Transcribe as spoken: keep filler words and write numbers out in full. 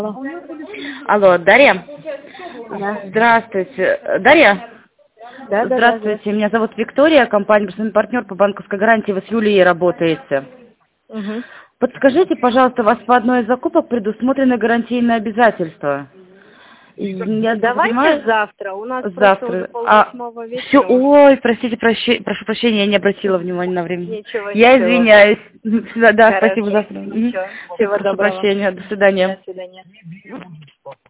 Алло, Дарья? Да. Здравствуйте. Дарья? Да, да, Здравствуйте, да, меня зовут Виктория, компания «Персональный партнер» по банковской гарантии. Вы с Юлией работаете. да. Угу. Подскажите, пожалуйста, у вас по одной из закупок предусмотрены гарантийные обязательства? Я так Давайте понимаю, завтра. У нас просто уже завтра. А, полвосьмого все, вечера уже. ой, простите, прощи- прошу прощения, я не обратила внимания на время. Ничего, Я ничего. извиняюсь. Да, да, спасибо, Хорошо. завтра. Мгм. Ничего. Всё, Всего прошу доброго. прощения, до свидания. До свидания.